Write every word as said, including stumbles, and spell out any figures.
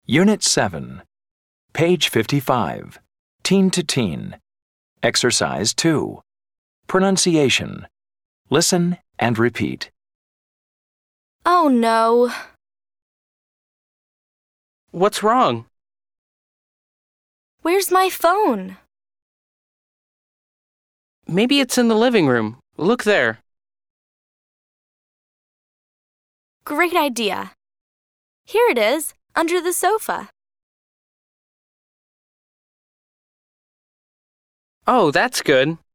Unit seven, page fifty-five, Teen to Teen. Exercise two. Pronunciation. Listen and repeat. Oh no. What's wrong? Where's my phone? Maybe it's in the living room. Look there. Great idea. Here it is, under the sofa. Oh, that's good.